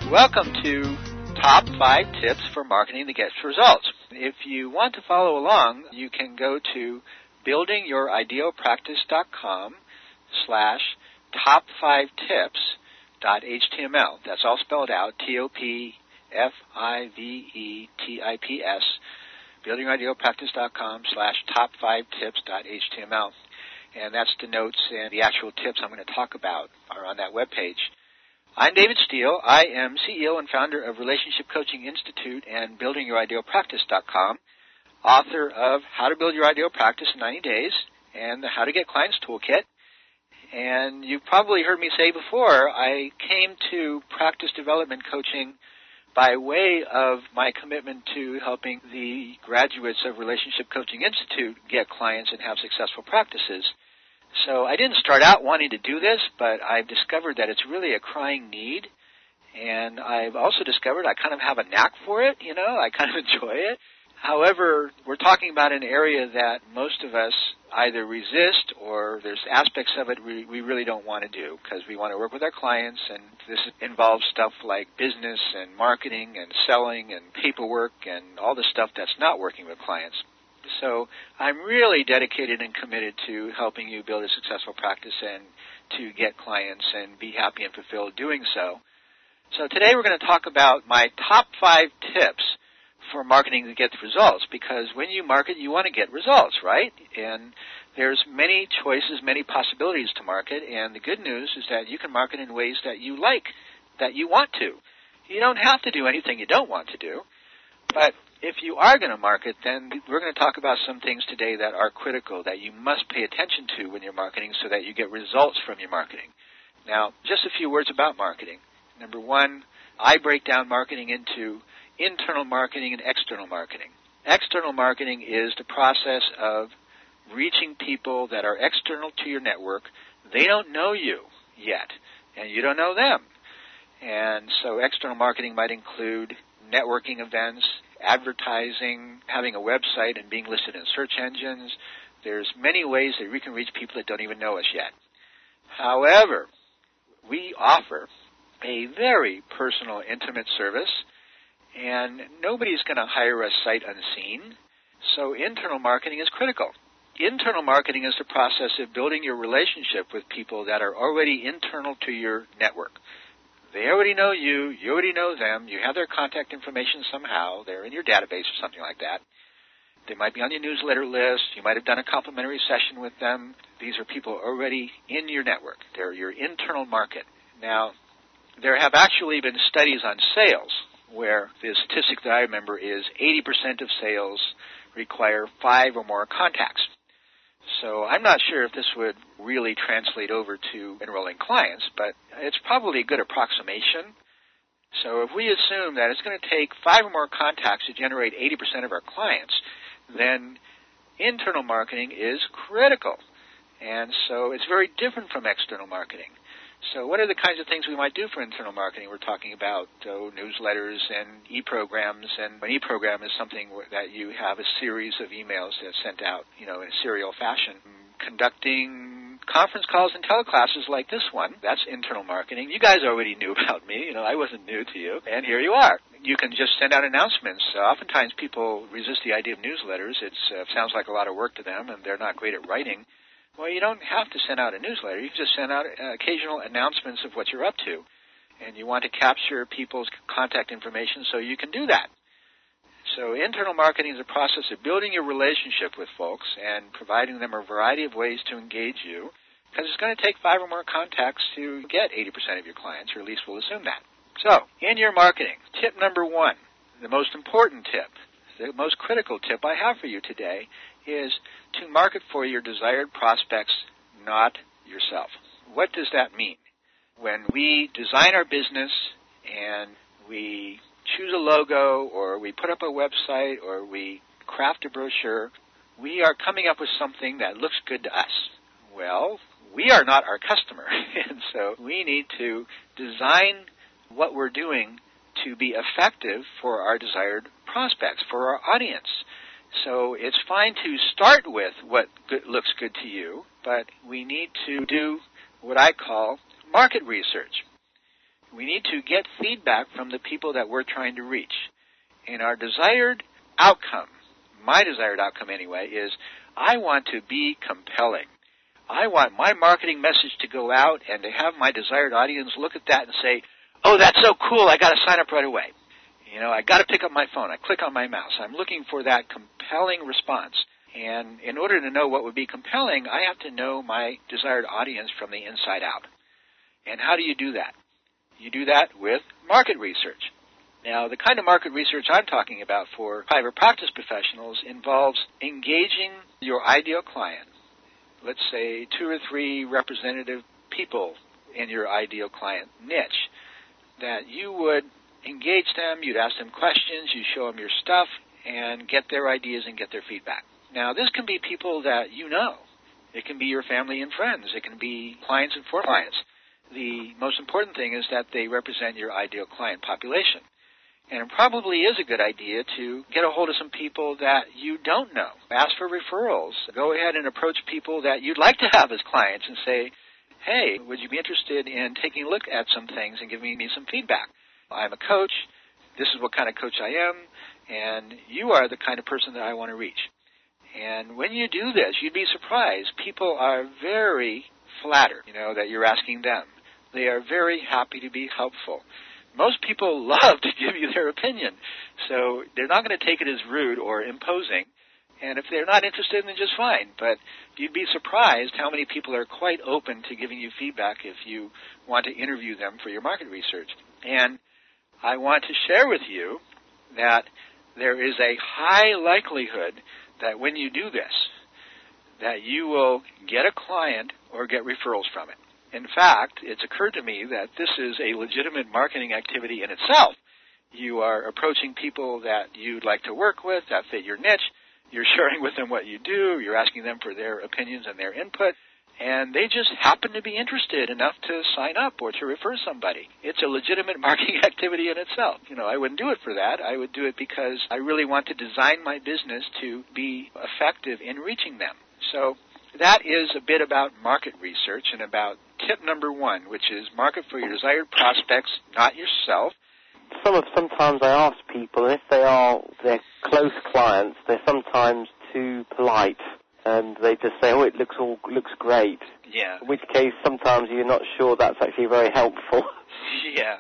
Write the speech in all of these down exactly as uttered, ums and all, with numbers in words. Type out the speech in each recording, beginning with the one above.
Welcome to Top five Tips for Marketing That Gets Results. If you want to follow along, you can go to buildingyoridealpractice.com slash top five tips dot html. That's all spelled out, T O P F I V E T I P S, buildingyoridealpractice.com slash top five tips dot html. And that's the notes and the actual tips I'm going to talk about are on that webpage. I'm David Steele. I am C E O and founder of Relationship Coaching Institute and building your ideal practice dot com, author of How to Build Your Ideal Practice in ninety days and the How to Get Clients Toolkit. And you've probably heard me say before, I came to practice development coaching by way of my commitment to helping the graduates of Relationship Coaching Institute get clients and have successful practices. So I didn't start out wanting to do this, but I've discovered that it's really a crying need, and I've also discovered I kind of have a knack for it, you know, I kind of enjoy it. However, we're talking about an area that most of us either resist or there's aspects of it we, we really don't want to do because we want to work with our clients, and this involves stuff like business and marketing and selling and paperwork and all the stuff that's not working with clients. So I'm really dedicated and committed to helping you build a successful practice and to get clients and be happy and fulfilled doing so. So today we're going to talk about my top five tips for marketing to get the results, because when you market, you want to get results, right? And there's many choices, many possibilities to market, and the good news is that you can market in ways that you like, that you want to. You don't have to do anything you don't want to do, but if you are going to market, then we're going to talk about some things today that are critical, that you must pay attention to when you're marketing so that you get results from your marketing. Now, just a few words about marketing. Number one, I break down marketing into internal marketing and external marketing. External marketing is the process of reaching people that are external to your network. They don't know you yet, and you don't know them. And so external marketing might include networking events, advertising, having a website and being listed in search engines. There's many ways that we can reach people that don't even know us yet. However, we offer a very personal, intimate service, and nobody's going to hire us sight unseen. So internal marketing is critical. Internal marketing is the process of building your relationship with people that are already internal to your network. They already know you, you already know them, you have their contact information somehow, they're in your database or something like that. They might be on your newsletter list, you might have done a complimentary session with them. These are people already in your network. They're your internal market. Now, there have actually been studies on sales where the statistic that I remember is eighty percent of sales require five or more contacts. So I'm not sure if this would really translate over to enrolling clients, but it's probably a good approximation. So if we assume that it's going to take five or more contacts to generate eighty percent of our clients, then internal marketing is critical. And so it's very different from external marketing. So what are the kinds of things we might do for internal marketing? We're talking about oh, newsletters and e-programs, and an e-program is something that you have a series of emails that's sent out, you know, in a serial fashion. Conducting conference calls and teleclasses like this one, that's internal marketing. You guys already knew about me, you know, I wasn't new to you, and here you are. You can just send out announcements. Uh, oftentimes people resist the idea of newsletters. It uh, sounds like a lot of work to them, and they're not great at writing. Well, you don't have to send out a newsletter. You can just send out uh, occasional announcements of what you're up to. And you want to capture people's contact information, so you can do that. So internal marketing is a process of building your relationship with folks and providing them a variety of ways to engage you, because it's going to take five or more contacts to get eighty percent of your clients, or at least we'll assume that. So, in your marketing, tip number one, the most important tip, the most critical tip I have for you today is to market for your desired prospects, not yourself. What does that mean? When we design our business and we choose a logo, or we put up a website, or we craft a brochure, we are coming up with something that looks good to us. Well, we are not our customer, and so we need to design what we're doing to be effective for our desired prospects, for our audience. So it's fine to start with what good, looks good to you, but we need to do what I call market research. We need to get feedback from the people that we're trying to reach. And our desired outcome, my desired outcome anyway, is I want to be compelling. I want my marketing message to go out and to have my desired audience look at that and say, oh, that's so cool, I got to sign up right away. You know, I got to pick up my phone. I click on my mouse. I'm looking for that compelling response. And in order to know what would be compelling, I have to know my desired audience from the inside out. And how do you do that? You do that with market research. Now, the kind of market research I'm talking about for private practice professionals involves engaging your ideal client, let's say two or three representative people in your ideal client niche, that you would engage them, you'd ask them questions, you show them your stuff, and get their ideas and get their feedback. Now, this can be people that you know. It can be your family and friends. It can be clients and for clients. The most important thing is that they represent your ideal client population. And it probably is a good idea to get a hold of some people that you don't know. Ask for referrals. Go ahead and approach people that you'd like to have as clients and say, hey, would you be interested in taking a look at some things and giving me some feedback? I'm a coach. This is what kind of coach I am. And you are the kind of person that I want to reach. And when you do this, you'd be surprised. People are very flattered, you know, that you're asking them. They are very happy to be helpful. Most people love to give you their opinion, so they're not going to take it as rude or imposing. And if they're not interested, then just fine. But you'd be surprised how many people are quite open to giving you feedback if you want to interview them for your market research. And I want to share with you that there is a high likelihood that when you do this, that you will get a client or get referrals from it. In fact, it's occurred to me that this is a legitimate marketing activity in itself. You are approaching people that you'd like to work with, that fit your niche. You're sharing with them what you do. You're asking them for their opinions and their input. And they just happen to be interested enough to sign up or to refer somebody. It's a legitimate marketing activity in itself. You know, I wouldn't do it for that. I would do it because I really want to design my business to be effective in reaching them. So that is a bit about market research and about tip number one, which is market for your desired prospects, not yourself. Some of, sometimes I ask people, and if they are they're close clients, they're sometimes too polite, and they just say, "Oh, it looks all looks great." Yeah. In which case, sometimes you're not sure that's actually very helpful. Yeah.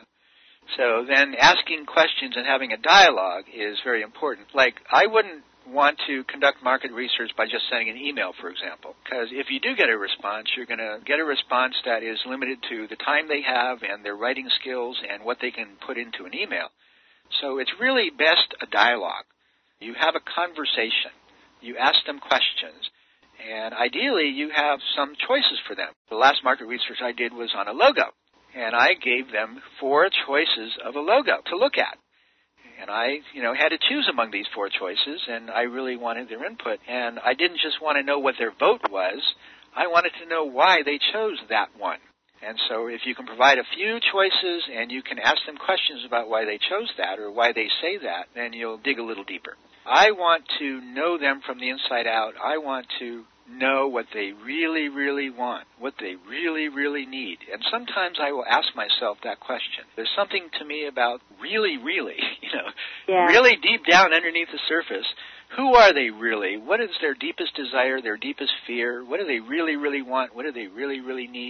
So then, asking questions and having a dialogue is very important. Like, I wouldn't want to conduct market research by just sending an email, for example, because if you do get a response, you're going to get a response that is limited to the time they have and their writing skills and what they can put into an email. So it's really best a dialogue. You have a conversation. You ask them questions. And ideally, you have some choices for them. The last market research I did was on a logo. And I gave them four choices of a logo to look at. And I, you know, had to choose among these four choices, and I really wanted their input. And I didn't just want to know what their vote was. I wanted to know why they chose that one. And so if you can provide a few choices and you can ask them questions about why they chose that or why they say that, then you'll dig a little deeper. I want to know them from the inside out. I want to know what they really, really want, what they really, really need. And sometimes I will ask myself that question. There's something to me about really, really, you know, yeah. really deep down underneath the surface. Who are they really? What is their deepest desire, their deepest fear? What do they really, really want? What do they really, really need?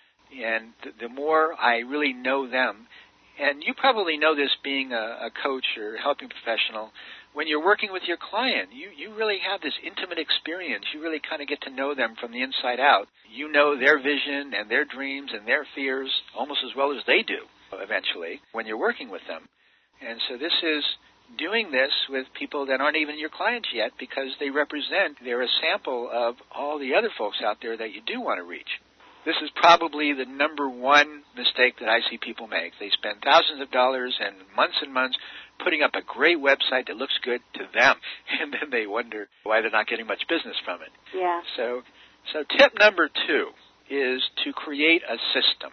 And the, the more I really know them, and you probably know this being a, a coach or helping professional, when you're working with your client, you, you really have this intimate experience. You really kind of get to know them from the inside out. You know their vision and their dreams and their fears almost as well as they do eventually when you're working with them. And so this is doing this with people that aren't even your clients yet because they represent, they're a sample of all the other folks out there that you do want to reach. This is probably the number one mistake that I see people make. They spend thousands of dollars and months and months putting up a great website that looks good to them, and then they wonder why they're not getting much business from it. Yeah. So, so tip number two is to create a system.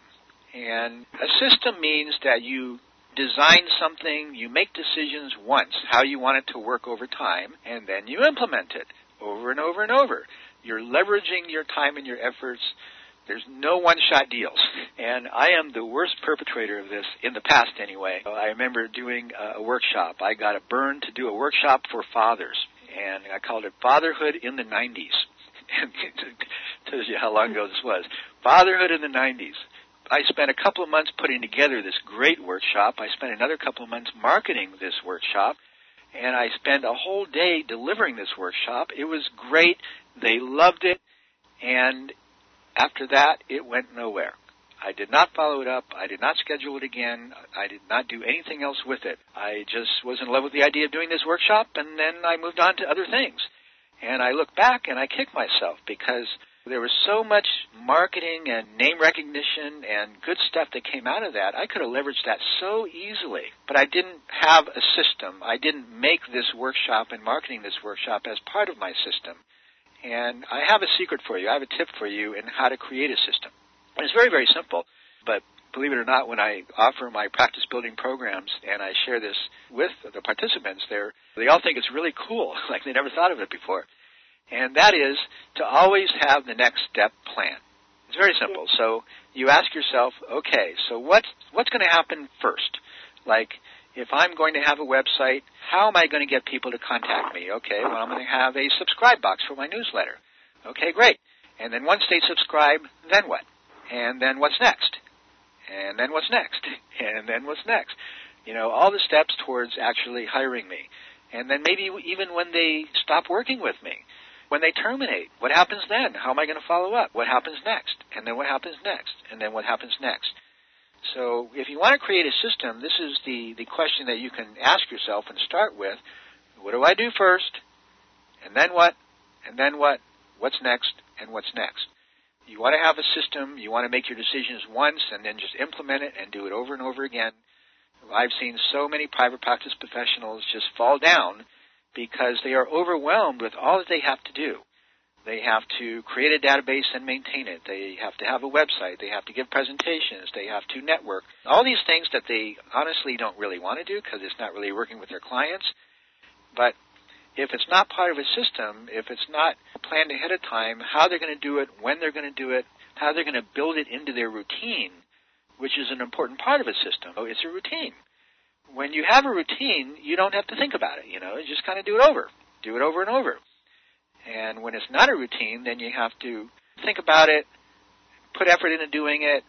And a system means that you design something, you make decisions once, how you want it to work over time, and then you implement it over and over and over. You're leveraging your time and your efforts There's no one-shot deals. And I am the worst perpetrator of this, in the past anyway. I remember doing a workshop. I got a burn to do a workshop for fathers, and I called it Fatherhood in the nineties. And it tells you how long ago this was. Fatherhood in the nineties. I spent a couple of months putting together this great workshop. I spent another couple of months marketing this workshop. And I spent a whole day delivering this workshop. It was great. They loved it. And after that, it went nowhere. I did not follow it up. I did not schedule it again. I did not do anything else with it. I just was in love with the idea of doing this workshop, and then I moved on to other things. And I look back and I kick myself because there was so much marketing and name recognition and good stuff that came out of that. I could have leveraged that so easily, but I didn't have a system. I didn't make this workshop and marketing this workshop as part of my system. And I have a secret for you. I have a tip for you in how to create a system. And it's very, very simple, but believe it or not, when I offer my practice building programs and I share this with the participants, they're, they all think it's really cool, like they never thought of it before. And that is to always have the next step plan. It's very simple. So you ask yourself, okay, so what's, what's going to happen first? Like, if I'm going to have a website, how am I going to get people to contact me? Okay, well, I'm going to have a subscribe box for my newsletter. Okay, great. And then once they subscribe, then what? And then what's next? And then what's next? And then what's next? You know, all the steps towards actually hiring me. And then maybe even when they stop working with me, when they terminate, what happens then? How am I going to follow up? What happens next? And then what happens next? And then what happens next? So if you want to create a system, this is the, the question that you can ask yourself and start with. What do I do first? And then what? And then what? What's next? And what's next? You want to have a system. You want to make your decisions once and then just implement it and do it over and over again. I've seen so many private practice professionals just fall down because they are overwhelmed with all that they have to do. They have to create a database and maintain it. They have to have a website. They have to give presentations. They have to network. All these things that they honestly don't really want to do because it's not really working with their clients. But if it's not part of a system, if it's not planned ahead of time, how they're going to do it, when they're going to do it, how they're going to build it into their routine, which is an important part of a system. Oh, it's a routine. When you have a routine, you don't have to think about it. You know, you just kind of do it over. Do it over and over. And when it's not a routine, then you have to think about it, put effort into doing it,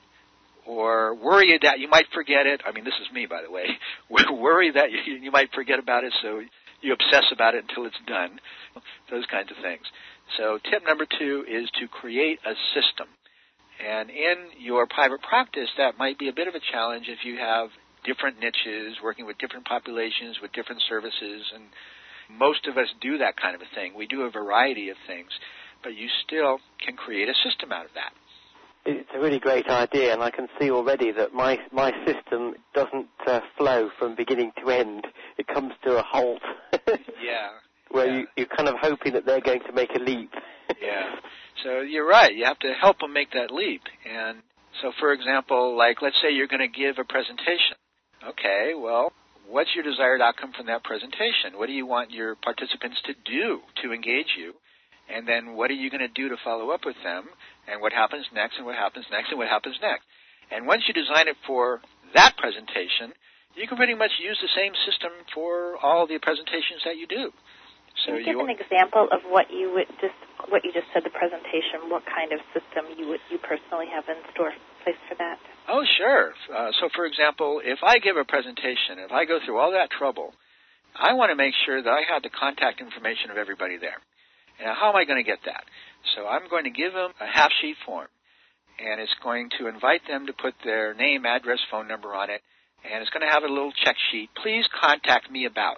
or worry that you might forget it. I mean, this is me, by the way. Worry that you, you might forget about it, so you obsess about it until it's done. Those kinds of things. So tip number two is to create a system. And in your private practice, that might be a bit of a challenge if you have different niches, working with different populations, with different services, and most of us do that kind of a thing. We do a variety of things, but you still can create a system out of that. It's a really great idea, and I can see already that my my system doesn't uh, flow from beginning to end. It comes to a halt. Yeah. Where yeah. You, you're kind of hoping that they're going to make a leap. Yeah. So you're right. You have to help them make that leap. And so, for example, like let's say you're going to give a presentation. Okay, well, what's your desired outcome from that presentation? What do you want your participants to do to engage you? And then what are you going to do to follow up with them? And what happens next, and what happens next, and what happens next? And once you design it for that presentation, you can pretty much use the same system for all the presentations that you do. So can you give you, an example of what you would just what you just said, the presentation? What kind of system you would you personally have in store place for that? Oh, sure. Uh, so, for example, if I give a presentation, if I go through all that trouble, I want to make sure that I have the contact information of everybody there. Now, how am I going to get that? So I'm going to give them a half-sheet form, and it's going to invite them to put their name, address, phone number on it, and it's going to have a little check sheet. Please contact me about,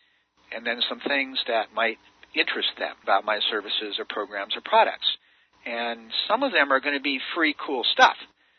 and then some things that might interest them about my services or programs or products. And some of them are going to be free, cool stuff.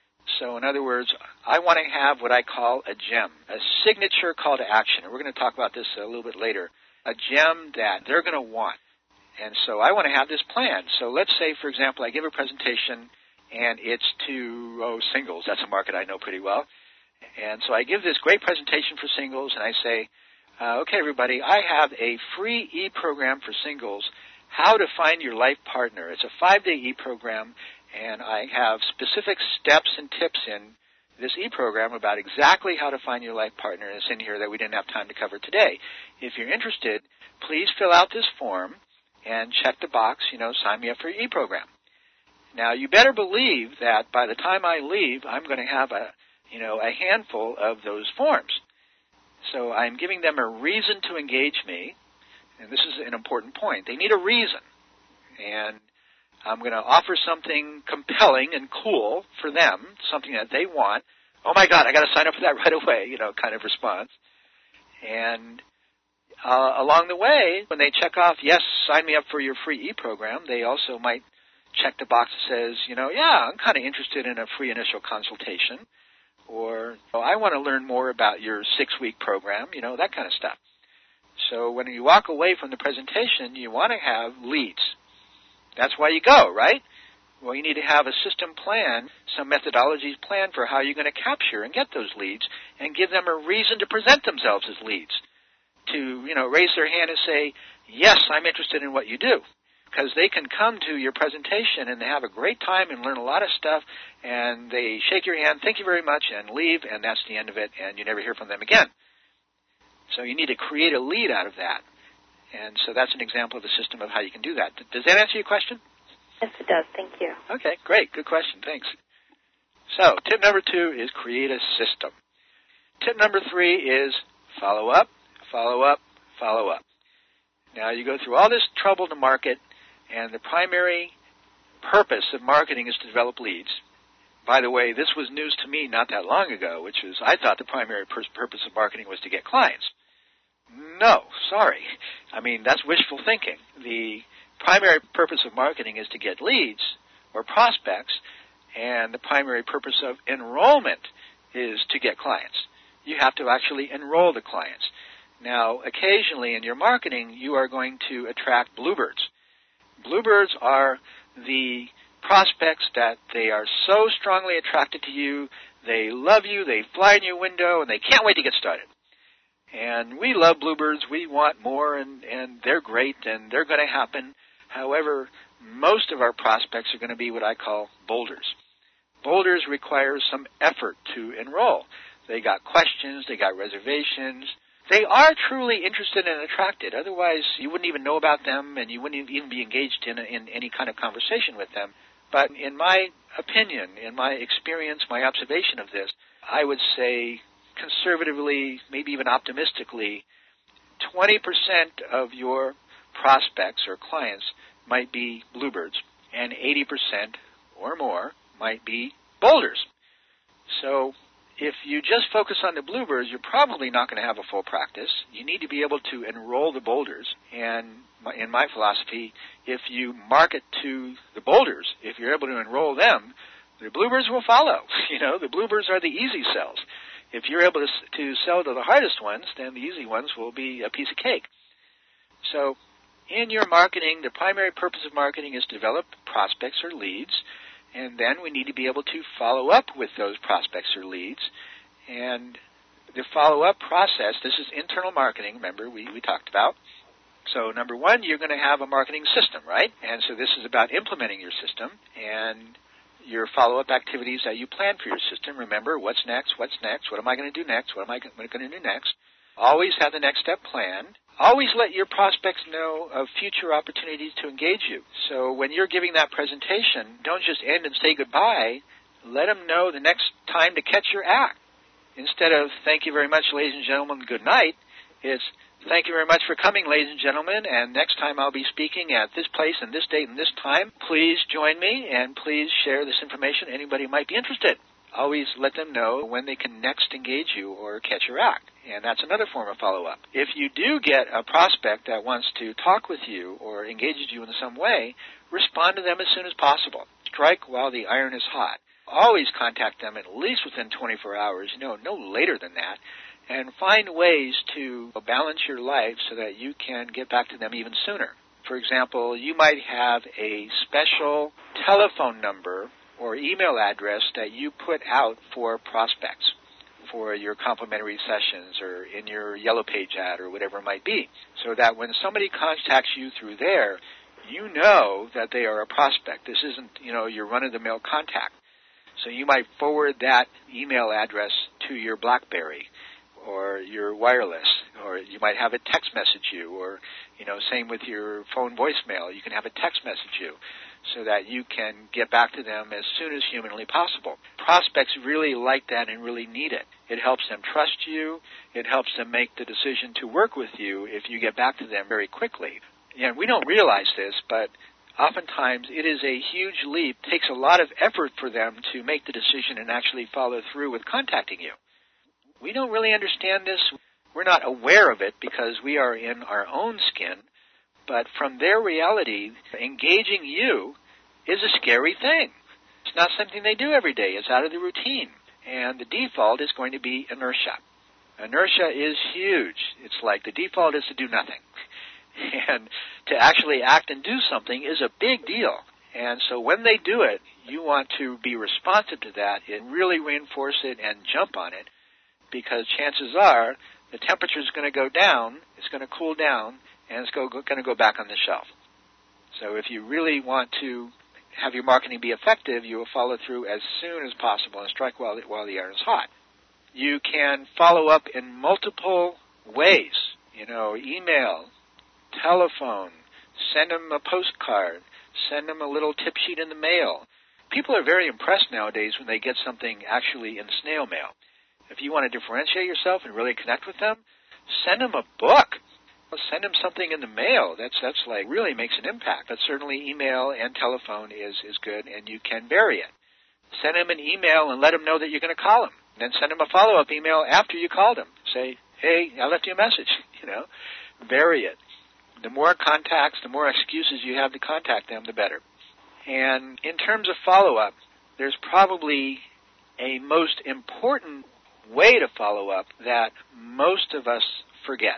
So in other words, I want to have what I call a gem, a signature call to action. And we're going to talk about this a little bit later, a gem that they're going to want. And so I want to have this plan. So let's say, for example, I give a presentation, and it's to, oh, singles. That's a market I know pretty well. And so I give this great presentation for singles, and I say, uh, okay, everybody, I have a free e-program for singles, How to Find Your Life Partner. It's a five-day e-program, And I have specific steps and tips in this e-program about exactly how to find your life partner. It's in here that we didn't have time to cover today. If you're interested, please fill out this form and check the box, you know, sign me up for your e-program. Now, you better believe that by the time I leave, I'm going to have a, you know, a handful of those forms. So I'm giving them a reason to engage me, and this is an important point. They need a reason, and I'm going to offer something compelling and cool for them, something that they want. Oh, my God, I got to sign up for that right away, you know, kind of response. And uh, along the way, when they check off, yes, sign me up for your free e-program, they also might check the box that says, you know, yeah, I'm kind of interested in a free initial consultation, or oh, I want to learn more about your six-week program, you know, that kind of stuff. So when you walk away from the presentation, you want to have leads. That's why you go, right? Well, you need to have a system plan, some methodologies plan for how you're going to capture and get those leads and give them a reason to present themselves as leads, to, you know, raise their hand and say, yes, I'm interested in what you do. Because they can come to your presentation and they have a great time and learn a lot of stuff, and they shake your hand, thank you very much, and leave, and that's the end of it, and you never hear from them again. So you need to create a lead out of that. And so that's an example of a system of how you can do that. Does that answer your question? Yes, it does. Thank you. Okay, great. Good question. Thanks. So tip number two is create a system. Tip number three is follow up, follow up, follow up. Now, you go through all this trouble to market, and the primary purpose of marketing is to develop leads. By the way, this was news to me not that long ago, which is I thought the primary pur- purpose of marketing was to get clients. No, sorry. I mean, that's wishful thinking. The primary purpose of marketing is to get leads or prospects, and the primary purpose of enrollment is to get clients. You have to actually enroll the clients. Now, occasionally in your marketing, you are going to attract bluebirds. Bluebirds are the prospects that they are so strongly attracted to you, they love you, they fly in your window, and they can't wait to get started. And we love bluebirds. We want more, and, and they're great, and they're going to happen. However, most of our prospects are going to be what I call boulders. Boulders require some effort to enroll. They got questions. They got reservations. They are truly interested and attracted. Otherwise, you wouldn't even know about them, and you wouldn't even be engaged in, in any kind of conversation with them. But in my opinion, in my experience, my observation of this, I would say conservatively, maybe even optimistically, twenty percent of your prospects or clients might be bluebirds, and eighty percent or more might be boulders. So if you just focus on the bluebirds, you're probably not going to have a full practice. You need to be able to enroll the boulders. And in my philosophy, if you market to the boulders, if you're able to enroll them, the bluebirds will follow. You know, the bluebirds are the easy sells. If you're able to, to sell to the hardest ones, then the easy ones will be a piece of cake. So in your marketing, the primary purpose of marketing is to develop prospects or leads. And then we need to be able to follow up with those prospects or leads. And the follow-up process, this is internal marketing, remember, we, we talked about. So number one, you're going to have a marketing system, right? And so this is about implementing your system and your follow-up activities that you plan for your system. Remember, what's next, what's next, what am I going to do next, what am I going to do next? Always have the next step planned. Always let your prospects know of future opportunities to engage you. So when you're giving that presentation, don't just end and say goodbye. Let them know the next time to catch your act. Instead of, thank you very much, ladies and gentlemen, good night, it's, thank you very much for coming, ladies and gentlemen, and next time I'll be speaking at this place and this date and this time. Please join me, and please share this information. Anybody might be interested. Always let them know when they can next engage you or catch your act. And that's another form of follow-up. If you do get a prospect that wants to talk with you or engages you in some way, respond to them as soon as possible. Strike while the iron is hot. Always contact them at least within twenty-four hours, you know, no later than that, and find ways to balance your life so that you can get back to them even sooner. For example, you might have a special telephone number or email address that you put out for prospects for your complimentary sessions or in your Yellow Page ad or whatever it might be, so that when somebody contacts you through there, you know that they are a prospect. This isn't, you know, your run-of-the-mill contact. So you might forward that email address to your BlackBerry or your wireless, or you might have it text message you, or, you know, same with your phone voicemail. You can have it text message you so that you can get back to them as soon as humanly possible. Prospects really like that and really need it. It helps them trust you. It helps them make the decision to work with you if you get back to them very quickly. And we don't realize this, but oftentimes it is a huge leap. It takes a lot of effort for them to make the decision and actually follow through with contacting you. We don't really understand this. We're not aware of it because we are in our own skin. But from their reality, engaging you is a scary thing. It's not something they do every day. It's out of the routine. And the default is going to be inertia. Inertia is huge. It's like the default is to do nothing. And to actually act and do something is a big deal. And so when they do it, you want to be responsive to that and really reinforce it and jump on it, because chances are the temperature is going to go down, it's going to cool down, and it's going to go back on the shelf. So if you really want to have your marketing be effective, you will follow through as soon as possible and strike while the, while the iron is hot. You can follow up in multiple ways, you know, email, telephone, send them a postcard, send them a little tip sheet in the mail. People are very impressed nowadays when they get something actually in snail mail. If you want to differentiate yourself and really connect with them, send them a book. Send them something in the mail. That's that's like really makes an impact. But certainly email and telephone is, is good, and you can vary it. Send them an email and let them know that you're going to call them. Then send them a follow-up email after you called them. Say, hey, I left you a message. You know, vary it. The more contacts, the more excuses you have to contact them, the better. And in terms of follow-up, there's probably a most important way to follow up that most of us forget.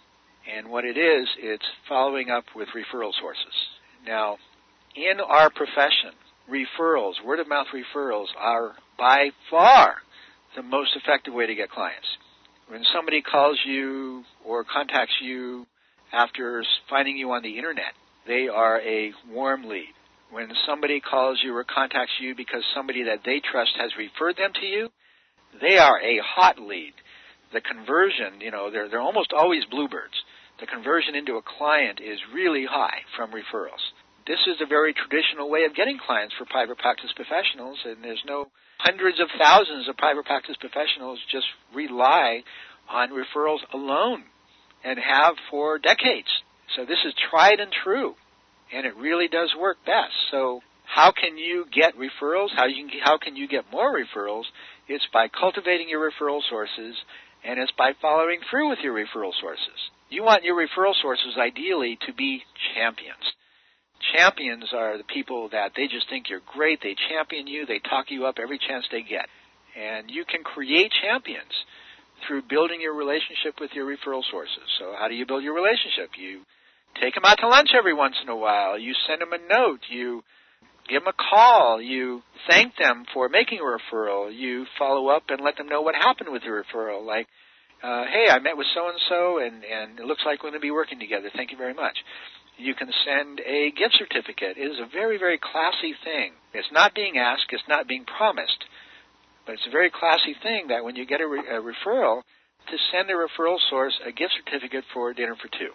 And what it is, it's following up with referral sources. Now, in our profession, referrals, word-of-mouth referrals, are by far the most effective way to get clients. When somebody calls you or contacts you after finding you on the Internet, they are a warm lead. When somebody calls you or contacts you because somebody that they trust has referred them to you, they are a hot lead. The conversion, you know, they're, they're almost always bluebirds. The conversion into a client is really high from referrals. This is a very traditional way of getting clients for private practice professionals, and there's no hundreds of thousands of private practice professionals just rely on referrals alone and have for decades. So this is tried and true, and it really does work best. So how can you get referrals? How, you can, how can you get more referrals? It's by cultivating your referral sources, and it's by following through with your referral sources. You want your referral sources ideally to be champions. Champions are the people that they just think you're great, they champion you, they talk you up every chance they get. And you can create champions through building your relationship with your referral sources. So how do you build your relationship? You take them out to lunch every once in a while. You send them a note. You give them a call. You thank them for making a referral. You follow up and let them know what happened with the referral. Like, uh, hey, I met with so-and-so, and, and it looks like we're going to be working together. Thank you very much. You can send a gift certificate. It is a very, very classy thing. It's not being asked. It's not being promised. But it's a very classy thing that when you get a, re- a referral, to send a referral source a gift certificate for dinner for two.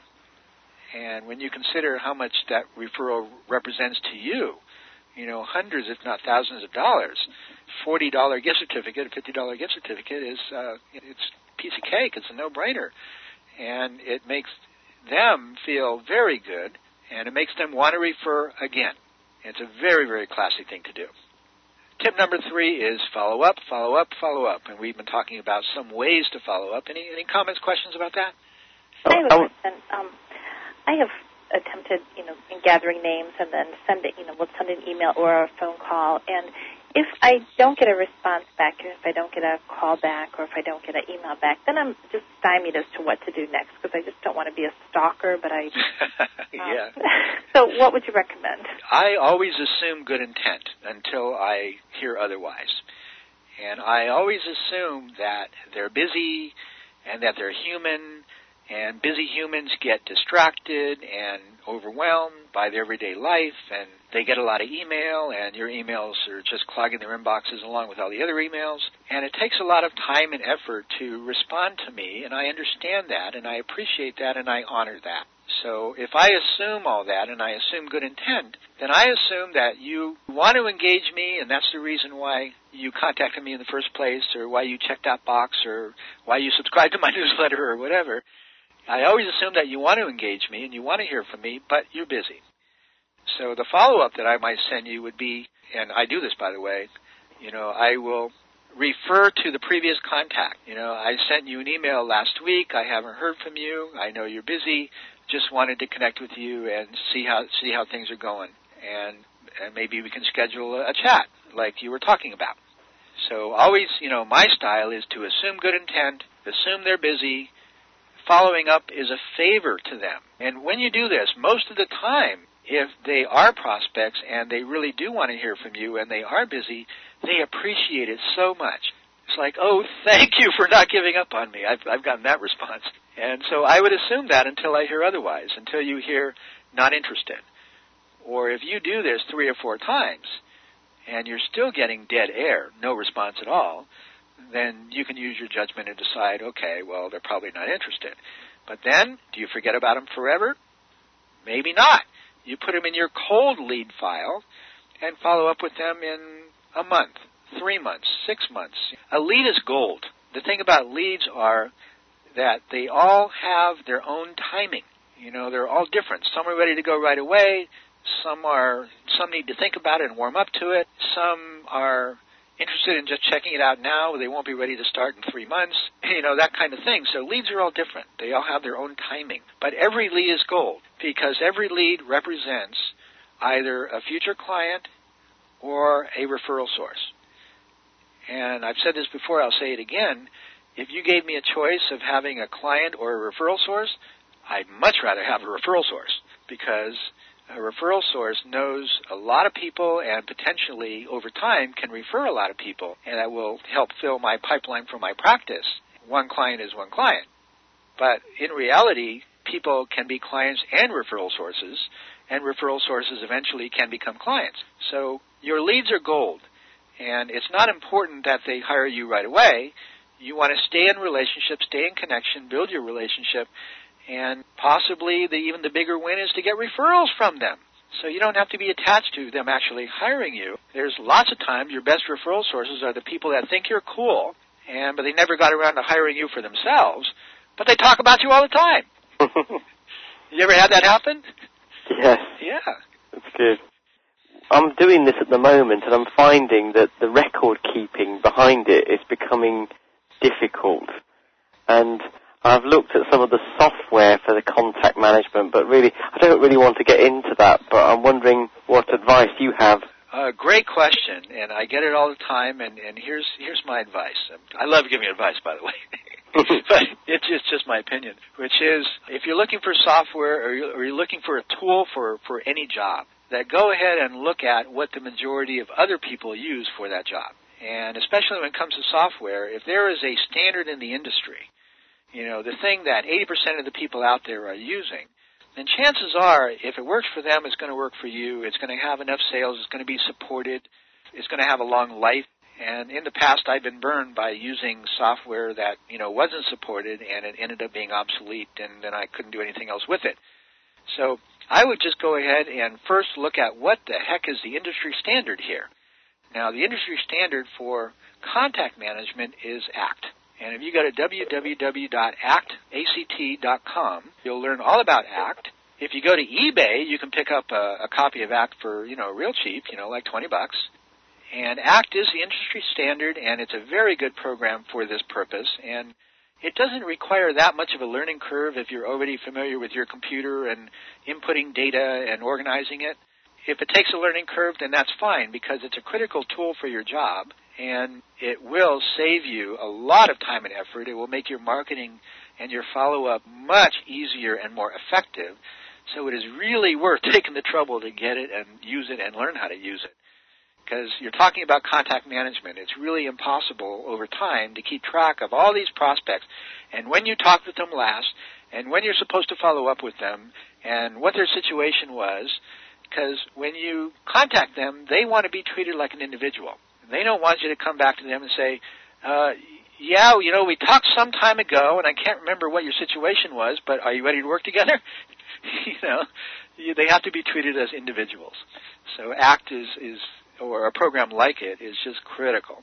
And when you consider how much that referral represents to you, you know, hundreds, if not thousands of dollars, forty dollars gift certificate, a fifty dollars gift certificate is, uh, it's a piece of cake. It's a no-brainer. And it makes them feel very good, and it makes them want to refer again. It's a very, very classy thing to do. Tip number three is follow up, follow up, follow up. And we've been talking about some ways to follow up. Any any comments, questions about that? I have a question. Um, I have attempted, you know, in gathering names and then send it, you know, we'll send an email or a phone call. And if I don't get a response back, or if I don't get a call back, or if I don't get an email back, then I'm just stymied as to what to do next, because I just don't want to be a stalker, but I... Um, yeah. So what would you recommend? I always assume good intent until I hear otherwise. And I always assume that they're busy and that they're human And busy humans get distracted and overwhelmed by their everyday life, and they get a lot of email, and your emails are just clogging their inboxes along with all the other emails. And it takes a lot of time and effort to respond to me, and I understand that, and I appreciate that, and I honor that. So if I assume all that, and I assume good intent, then I assume that you want to engage me, and that's the reason why you contacted me in the first place, or why you checked that box, or why you subscribed to my newsletter, or whatever. I always assume that you want to engage me and you want to hear from me, but you're busy. So the follow-up that I might send you would be, and I do this, by the way, you know, I will refer to the previous contact. You know, I sent you an email last week. I haven't heard from you. I know you're busy. Just wanted to connect with you and see how see how things are going. And, and maybe we can schedule a, a chat like you were talking about. So always, you know, my style is to assume good intent, assume they're busy. Following up is a favor to them. And when you do this, most of the time, if they are prospects and they really do want to hear from you and they are busy, they appreciate it so much. It's like, oh, thank you for not giving up on me. I've, I've gotten that response. And so I would assume that until I hear otherwise, until you hear not interested. Or if you do this three or four times and you're still getting dead air, no response at all, then you can use your judgment and decide, okay, well, they're probably not interested. But then, do you forget about them forever? Maybe not. You put them in your cold lead file and follow up with them in a month, three months, six months. A lead is gold. The thing about leads are that they all have their own timing. You know, they're all different. Some are ready to go right away. Some are, some need to think about it and warm up to it. Some are interested in just checking it out now. They won't be ready to start in three months, you know, that kind of thing. So leads are all different. They all have their own timing. But every lead is gold because every lead represents either a future client or a referral source. And I've said this before, I'll say it again. If you gave me a choice of having a client or a referral source, I'd much rather have a referral source because a referral source knows a lot of people and potentially over time can refer a lot of people, and that will help fill my pipeline for my practice. One client is one client. But in reality, people can be clients and referral sources, and referral sources eventually can become clients. So your leads are gold, and it's not important that they hire you right away. You want to stay in relationship, stay in connection, build your relationship, and possibly the, even the bigger win is to get referrals from them. So you don't have to be attached to them actually hiring you. There's lots of times your best referral sources are the people that think you're cool, and but they never got around to hiring you for themselves, but they talk about you all the time. You ever had that happen? Yes. Yeah. That's good. I'm doing this at the moment, and I'm finding that the record keeping behind it is becoming difficult. And I've looked at some of the software for the contact management, but really, I don't really want to get into that, but I'm wondering what advice you have. Uh, great question, and I get it all the time, and, and here's here's my advice. I love giving advice, by the way, but it's, it's just my opinion, which is if you're looking for software or you're, or you're looking for a tool for, for any job, that go ahead and look at what the majority of other people use for that job. And especially when it comes to software, if there is a standard in the industry, you know, the thing that eighty percent of the people out there are using, then chances are, if it works for them, it's going to work for you. It's going to have enough sales. It's going to be supported. It's going to have a long life. And in the past, I've been burned by using software that, you know, wasn't supported, and it ended up being obsolete, and then I couldn't do anything else with it. So I would just go ahead and first look at what the heck is the industry standard here. Now, the industry standard for contact management is ACT. And if you go to w w w dot act dot com, you'll learn all about ACT. If you go to eBay, you can pick up a, a copy of ACT for, you know, real cheap, you know, like twenty bucks. And ACT is the industry standard, and it's a very good program for this purpose. And it doesn't require that much of a learning curve if you're already familiar with your computer and inputting data and organizing it. If it takes a learning curve, then that's fine because it's a critical tool for your job, and it will save you a lot of time and effort. It will make your marketing and your follow-up much easier and more effective. So it is really worth taking the trouble to get it and use it and learn how to use it. because you're talking about contact management. It's really impossible over time to keep track of all these prospects and when you talked with them last and when you're supposed to follow up with them and what their situation was, because when you contact them, they want to be treated like an individual. They don't want you to come back to them and say, uh, yeah, you know, we talked some time ago, and I can't remember what your situation was, but are you ready to work together? you know, you, they have to be treated as individuals. So ACT is, is, or a program like it, is just critical.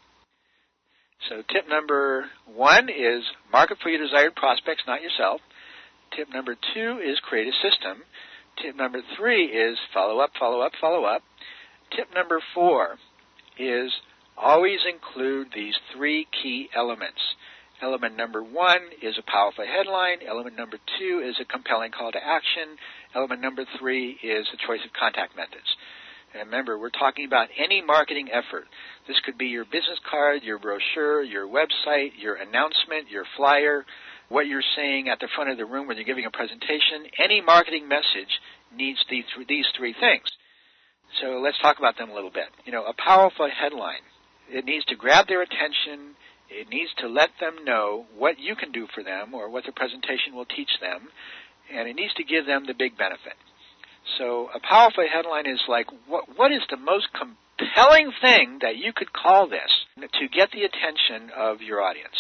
So tip number one is market for your desired prospects, not yourself. Tip number two is create a system. Tip number three is follow up, follow up, follow up. Tip number four is always include these three key elements. Element number one is a powerful headline. Element number two is a compelling call to action. Element number three is a choice of contact methods. And remember, we're talking about any marketing effort. This could be your business card, your brochure, your website, your announcement, your flyer, what you're saying at the front of the room when you're giving a presentation. Any marketing message needs these these three things. So let's talk about them a little bit. You know, a powerful headline. It needs to grab their attention. It needs to let them know what you can do for them or what the presentation will teach them. And it needs to give them the big benefit. So a powerful headline is like, what, what is the most compelling thing that you could call this to get the attention of your audience?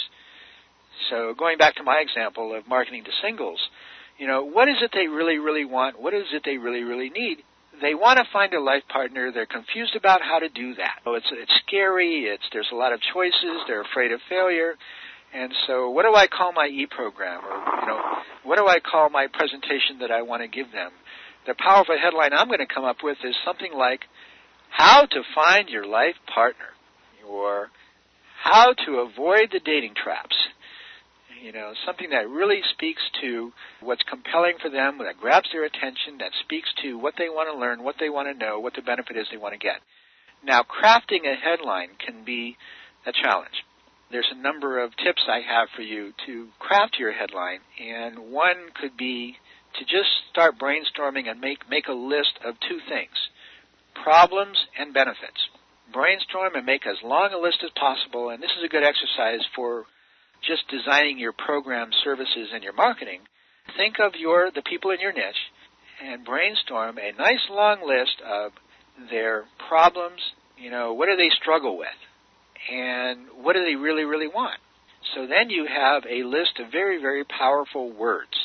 So going back to my example of marketing to singles, you know, what is it they really, really want? What is it they really, really need? They want to find a life partner. They're confused about how to do that. So it's it's scary. It's there's a lot of choices. They're afraid of failure. And so what do I call my e-program? Or, you know, what do I call my presentation that I want to give them? The powerful headline I'm going to come up with is something like how to find your life partner or how to avoid the dating traps. You know, something that really speaks to what's compelling for them, that grabs their attention, that speaks to what they want to learn, what they want to know, what the benefit is they want to get. Now, crafting a headline can be a challenge. There's a number of tips I have for you to craft your headline, and one could be to just start brainstorming and make, make a list of two things, problems and benefits. Brainstorm and make as long a list as possible, and this is a good exercise for just designing your program, services, and your marketing. Think of your the people in your niche and brainstorm a nice long list of their problems. You know, what do they struggle with? And what do they really, really want? So then you have a list of very, very powerful words.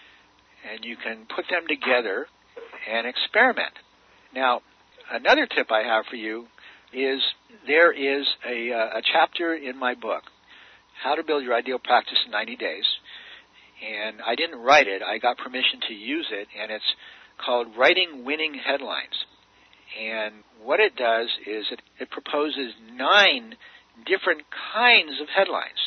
And you can put them together and experiment. Now, another tip I have for you is there is a, uh, a chapter in my book, How to Build Your Ideal Practice in ninety days. And I didn't write it. I got permission to use it, and it's called Writing Winning Headlines. And what it does is it, it proposes nine different kinds of headlines.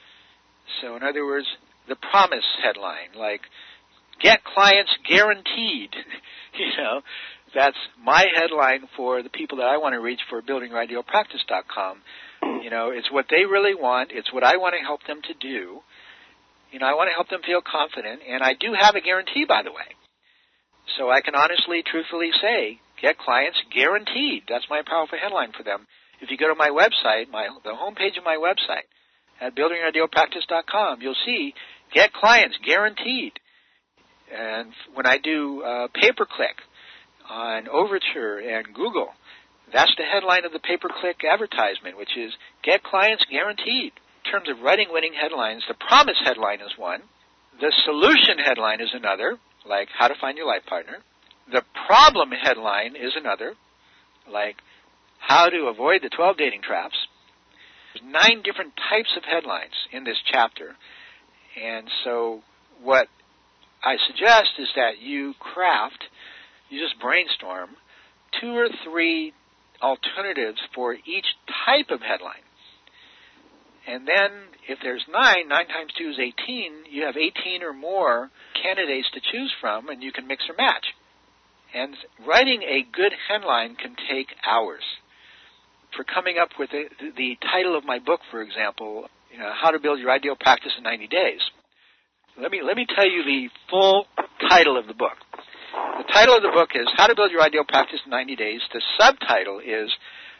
So in other words, the promise headline, like, get clients guaranteed. you know, that's my headline for the people that I want to reach for building your ideal practice dot com. You know, it's what they really want. It's what I want to help them to do. You know, I want to help them feel confident, and I do have a guarantee, by the way. So I can honestly, truthfully say, get clients guaranteed. That's my powerful headline for them. If you go to my website, my the homepage of my website, at building your ideal practice dot com, you'll see, get clients guaranteed. And when I do uh, pay-per-click on Overture and Google, that's the headline of the pay-per-click advertisement, which is, get clients guaranteed. In terms of writing winning headlines, the promise headline is one. The solution headline is another, like how to find your life partner. The problem headline is another, like how to avoid the twelve dating traps. There's nine different types of headlines in this chapter. And so what I suggest is that you craft, you just brainstorm, two or three alternatives for each type of headline. And then if there's nine, nine times two is eighteen, you have eighteen or more candidates to choose from, and you can mix or match. And writing a good headline can take hours. For coming up with the, the title of my book, for example, you know, How to Build Your Ideal Practice in ninety days, let me, let me tell you the full title of the book. The title of the book is How to Build Your Ideal Practice in ninety days. The subtitle is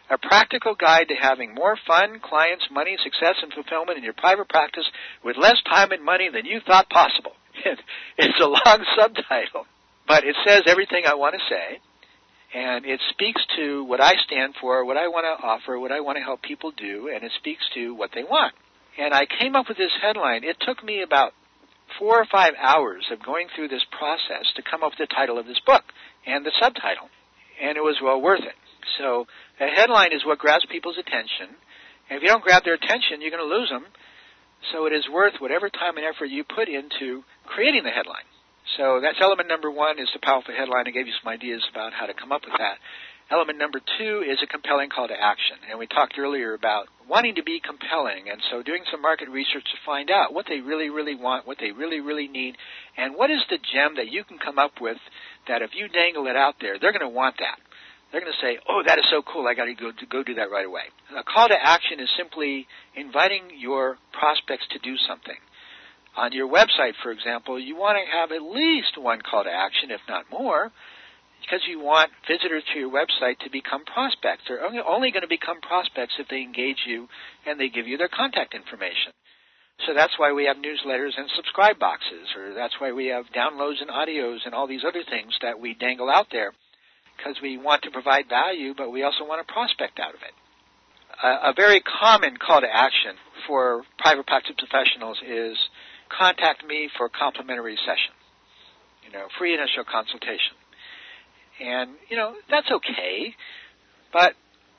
A practical guide to having more fun, clients, money, success, and fulfillment in your private practice with less time and money than you thought possible. It's a long subtitle, but it says everything I want to say, and it speaks to what I stand for, what I want to offer, what I want to help people do, and it speaks to what they want. And I came up with this headline. It took me about four or five hours of going through this process to come up with the title of this book and the subtitle, and it was well worth it. So the headline is what grabs people's attention, and if you don't grab their attention, you're going to lose them. So it is worth whatever time and effort you put into creating the headline. So that's element number one, is the powerful headline. I gave you some ideas about how to come up with that. Element number two is a compelling call to action. And we talked earlier about wanting to be compelling, and so doing some market research to find out what they really, really want, what they really, really need, and what is the gem that you can come up with that if you dangle it out there, they're going to want that. They're going to say, oh, that is so cool, I got to go to go do that right away. A call to action is simply inviting your prospects to do something. On your website, for example, you want to have at least one call to action, if not more, because you want visitors to your website to become prospects. They're only, only going to become prospects if they engage you and they give you their contact information. So that's why we have newsletters and subscribe boxes, or that's why we have downloads and audios and all these other things that we dangle out there, because we want to provide value, but we also want to prospect out of it. A, a very common call to action for private practice professionals is contact me for a complimentary session, you know, free initial consultation. And, you know, that's okay, but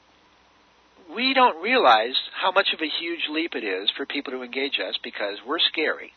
we don't realize how much of a huge leap it is for people to engage us because we're scary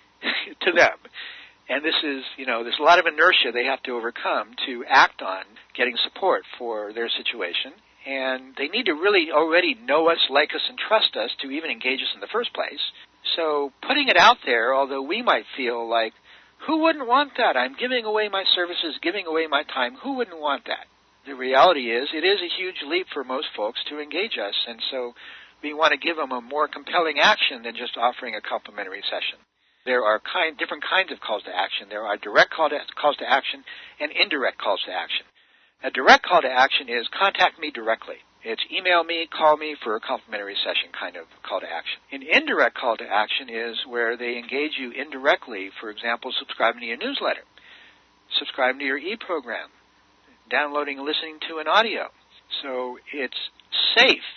to them. And this is, you know, there's a lot of inertia they have to overcome to act on getting support for their situation. And they need to really already know us, like us, and trust us to even engage us in the first place. So putting it out there, although we might feel like, who wouldn't want that? I'm giving away my services, giving away my time. Who wouldn't want that? The reality is it is a huge leap for most folks to engage us. And so we want to give them a more compelling action than just offering a complimentary session. There are kind, different kinds of calls to action. There are direct call to, calls to action and indirect calls to action. A direct call to action is contact me directly. It's email me, call me for a complimentary session kind of call to action. An indirect call to action is where they engage you indirectly, for example, subscribing to your newsletter, subscribing to your e-program, downloading and listening to an audio. So it's safe,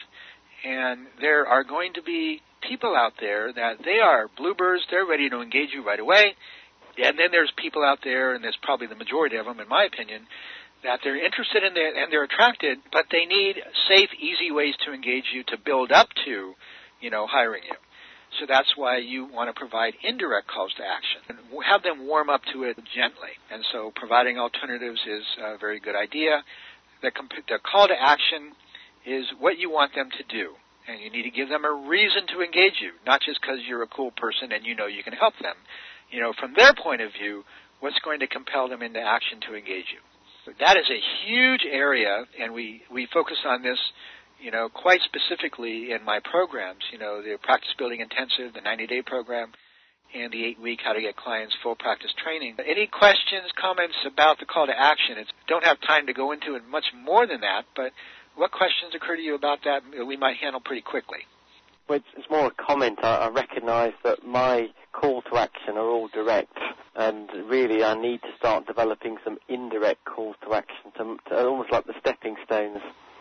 and there are going to be people out there that they are bluebirds, they're ready to engage you right away, and then there's people out there, and there's probably the majority of them, in my opinion, that they're interested in it and they're attracted, but they need safe, easy ways to engage you to build up to, you know, hiring you. So that's why you want to provide indirect calls to action and have them warm up to it gently. And so providing alternatives is a very good idea. The, comp- the call to action is what you want them to do. And you need to give them a reason to engage you, not just because you're a cool person and you know you can help them. You know, from their point of view, what's going to compel them into action to engage you? So that is a huge area, and we, we focus on this, you know, quite specifically in my programs, you know, the Practice Building Intensive, the ninety-day program, and the eight-week How to Get Clients Full Practice Training. Any questions, comments about the call to action? It's, don't have time to go into it much more than that, but what questions occur to you about that we might handle pretty quickly? Well, it's, it's more a comment. I, I recognize that my call to action are all direct, and really I need to start developing some indirect calls to action, to, to almost like the stepping stones.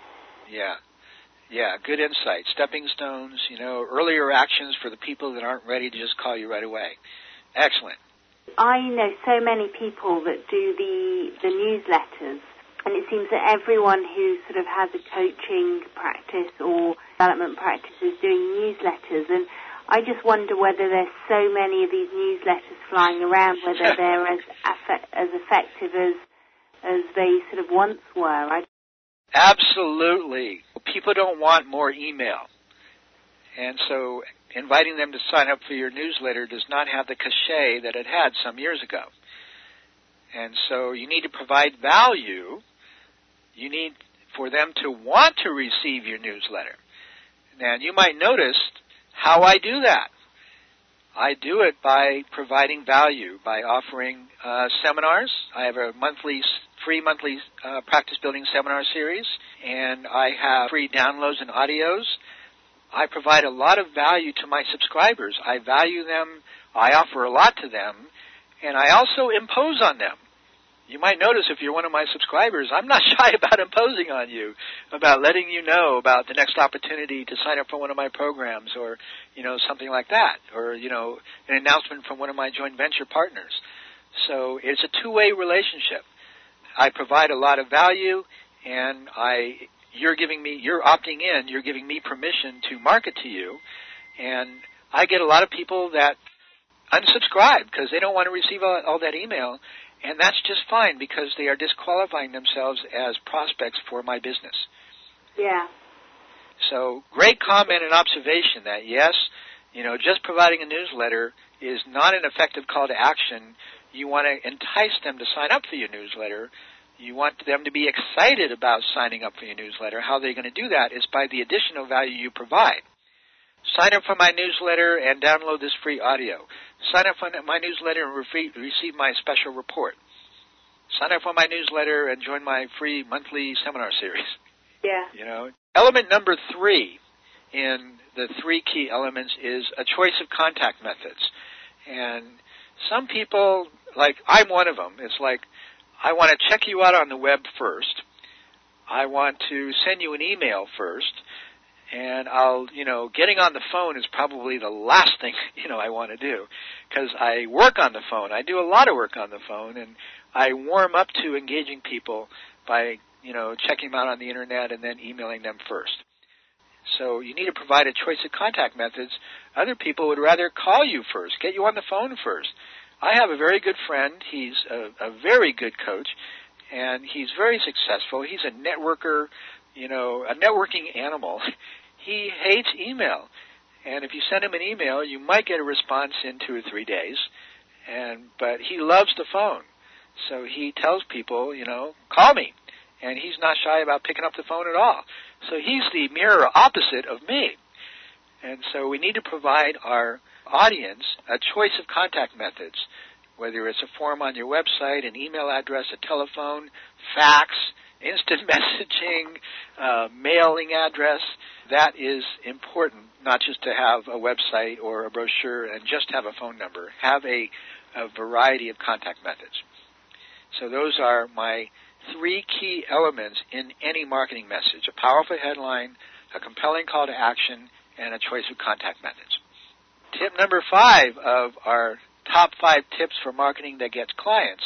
Yeah. Yeah, good insight. Stepping stones, you know, earlier actions for the people that aren't ready to just call you right away. Excellent. I know so many people that do the the newsletters, and it seems that everyone who sort of has a coaching practice or development practice is doing newsletters, and I just wonder whether there's so many of these newsletters flying around, whether they're as affe- as effective as as they sort of once were. I Absolutely. People don't want more email. And so inviting them to sign up for your newsletter does not have the cachet that it had some years ago. And so you need to provide value. You need for them to want to receive your newsletter. And you might notice how I do that. I do it by providing value, by offering uh, seminars. I have a monthly, free monthly uh, practice building seminar series and I have free downloads and audios. I provide a lot of value to my subscribers. I value them. I offer a lot to them, and I also impose on them. You might notice if you're one of my subscribers, I'm not shy about imposing on you, about letting you know about the next opportunity to sign up for one of my programs or, you know, something like that, or, you know, an announcement from one of my joint venture partners. So it's a two-way relationship. I provide a lot of value, and I, you're giving me, you're opting in, you're giving me permission to market to you, and I get a lot of people that unsubscribe because they don't want to receive all, all that email. And that's just fine because they are disqualifying themselves as prospects for my business. Yeah. So great comment and observation that, yes, you know, just providing a newsletter is not an effective call to action. You want to entice them to sign up for your newsletter. You want them to be excited about signing up for your newsletter. How they're going to do that is by the additional value you provide. Sign up for my newsletter and download this free audio. Sign up for my newsletter and receive my special report. Sign up for my newsletter and join my free monthly seminar series. Yeah. You know, element number three in the three key elements is a choice of contact methods. And some people, like I'm one of them, it's like I want to check you out on the web first. I want to send you an email first. And I'll, you know, getting on the phone is probably the last thing, you know, I want to do because I work on the phone. I do a lot of work on the phone, and I warm up to engaging people by, you know, checking them out on the Internet and then emailing them first. So you need to provide a choice of contact methods. Other people would rather call you first, get you on the phone first. I have a very good friend. He's a, a very good coach, and he's very successful. He's a networker, you know, a networking animal. He hates email. And if you send him an email, you might get a response in two or three days. And but he loves the phone. So he tells people, you know, call me. And he's not shy about picking up the phone at all. So he's the mirror opposite of me. And so we need to provide our audience a choice of contact methods, whether it's a form on your website, an email address, a telephone, fax, instant messaging, uh, mailing address. That is important, not just to have a website or a brochure and just have a phone number. Have a, a variety of contact methods. So those are my three key elements in any marketing message: a powerful headline, a compelling call to action, and a choice of contact methods. Tip number five of our top five tips for marketing that gets clients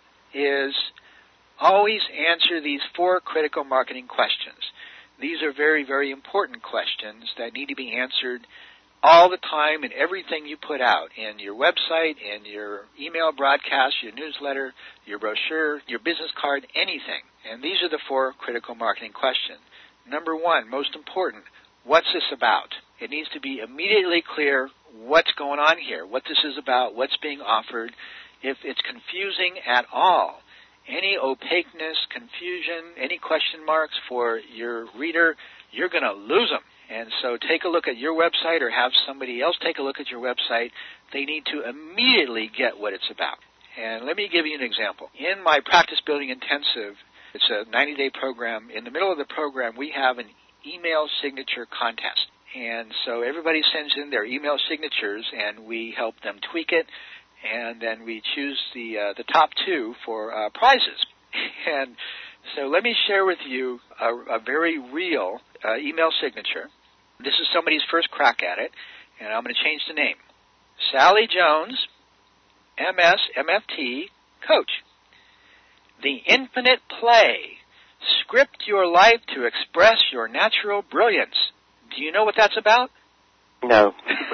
is always answer these four critical marketing questions. These are very, very important questions that need to be answered all the time in everything you put out, in your website, in your email broadcast, your newsletter, your brochure, your business card, anything. And these are the four critical marketing questions. Number one, most important, what's this about? It needs to be immediately clear what's going on here, what this is about, what's being offered. If it's confusing at all, any opaqueness, confusion, any question marks for your reader, you're going to lose them. And so take a look at your website or have somebody else take a look at your website. They need to immediately get what it's about. And let me give you an example. In my Practice Building Intensive, it's a ninety-day program. In the middle of the program, we have an email signature contest. And so everybody sends in their email signatures, and we help them tweak it. And then we choose the uh, the top two for uh, prizes. And so let me share with you a, a very real uh, email signature. This is somebody's first crack at it, and I'm going to change the name. Sally Jones, M S, M F T, Coach. The infinite play. Script your life to express your natural brilliance. Do you know what that's about? No.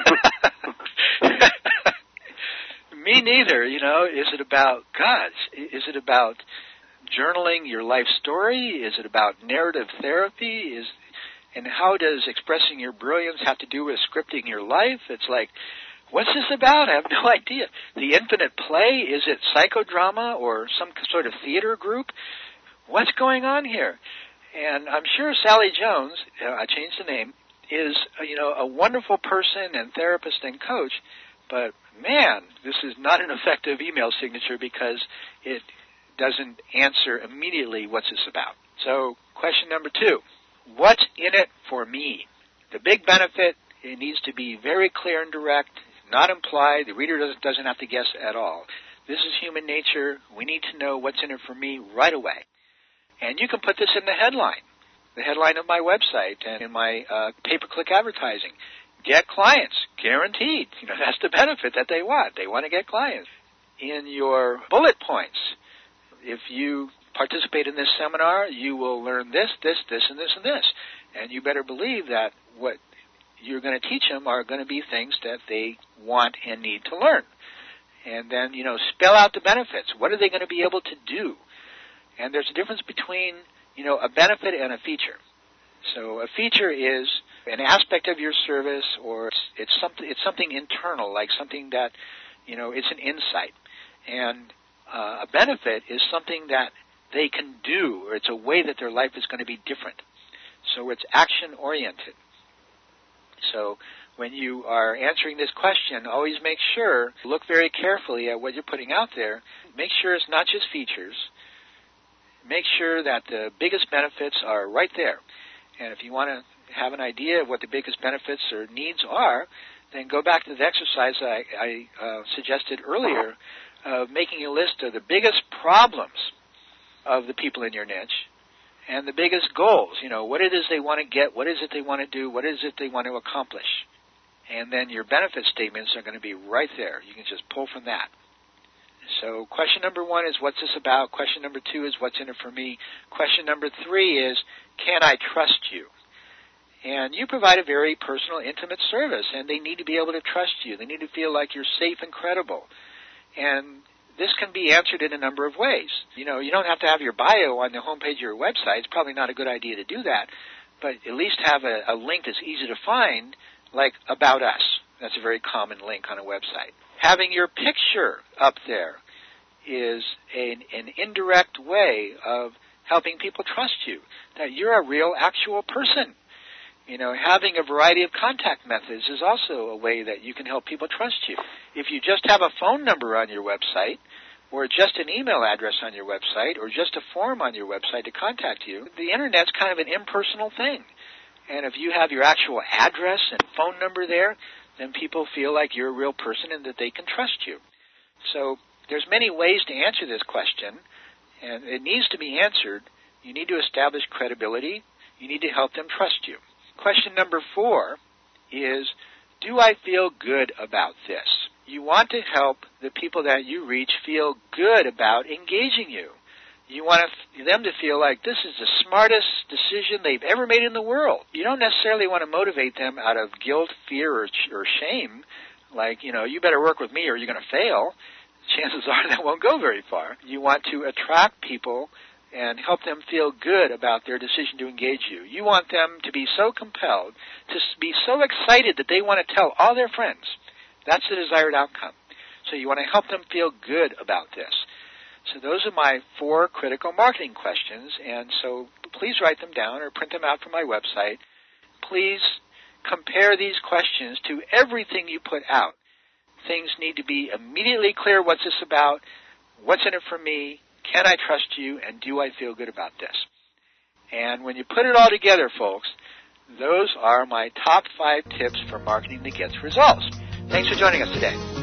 Me neither, you know. Is it about, God, is it about journaling your life story? Is it about narrative therapy? Is And how does expressing your brilliance have to do with scripting your life? It's like, what's this about? I have no idea. The infinite play, is it psychodrama or some sort of theater group? What's going on here? And I'm sure Sally Jones, uh, I changed the name, is, uh, you know, a wonderful person and therapist and coach, but man, this is not an effective email signature because it doesn't answer immediately what's this about. So question number two, what's in it for me? The big benefit, it needs to be very clear and direct, not implied. The reader doesn't, doesn't have to guess at all. This is human nature. We need to know what's in it for me right away. And you can put this in the headline, the headline of my website and in my uh, pay-per-click advertising. Get clients, guaranteed. You know, that's the benefit that they want. They want to get clients. In your bullet points, if you participate in this seminar, you will learn this, this, this, and this, and this. And you better believe that what you're going to teach them are going to be things that they want and need to learn. And then, you know, spell out the benefits. What are they going to be able to do? And there's a difference between, you know, a benefit and a feature. So a feature is an aspect of your service, or it's, it's something it's something internal, like something that, you know, it's an insight. And uh, a benefit is something that they can do, or it's a way that their life is going to be different. So it's action-oriented. So when you are answering this question, always make sure, look very carefully at what you're putting out there. Make sure it's not just features. Make sure that the biggest benefits are right there. And if you want to have an idea of what the biggest benefits or needs are, then go back to the exercise I, I uh, suggested earlier of making a list of the biggest problems of the people in your niche and the biggest goals. You know, what it is they want to get, what is it they want to do, what is it they want to accomplish. And then your benefit statements are going to be right there. You can just pull from that. So question number one is, what's this about? Question number two is, what's in it for me? Question number three is, can I trust you? And you provide a very personal, intimate service, and they need to be able to trust you. They need to feel like you're safe and credible. And this can be answered in a number of ways. You know, you don't have to have your bio on the homepage of your website. It's probably not a good idea to do that, but at least have a, a link that's easy to find, like About Us. That's a very common link on a website. Having your picture up there is an, an indirect way of helping people trust you, that you're a real, actual person. You know, having a variety of contact methods is also a way that you can help people trust you. If you just have a phone number on your website, or just an email address on your website, or just a form on your website to contact you, the Internet's kind of an impersonal thing. And if you have your actual address and phone number there, then people feel like you're a real person and that they can trust you. So there's many ways to answer this question, and it needs to be answered. You need to establish credibility. You need to help them trust you. Question number four is, do I feel good about this? You want to help the people that you reach feel good about engaging you. You want them to feel like this is the smartest decision they've ever made in the world. You don't necessarily want to motivate them out of guilt, fear, or, or shame, like, you know, you better work with me or you're going to fail. Chances are that won't go very far. You want to attract people and help them feel good about their decision to engage you. You want them to be so compelled, to be so excited that they want to tell all their friends. That's the desired outcome. So you want to help them feel good about this. So those are my four critical marketing questions, and so please write them down or print them out from my website. Please compare these questions to everything you put out. Things need to be immediately clear. What's this about? What's in it for me? Can I trust you? And do I feel good about this? And when you put it all together, folks, those are my top five tips for marketing that gets results. Thanks for joining us today.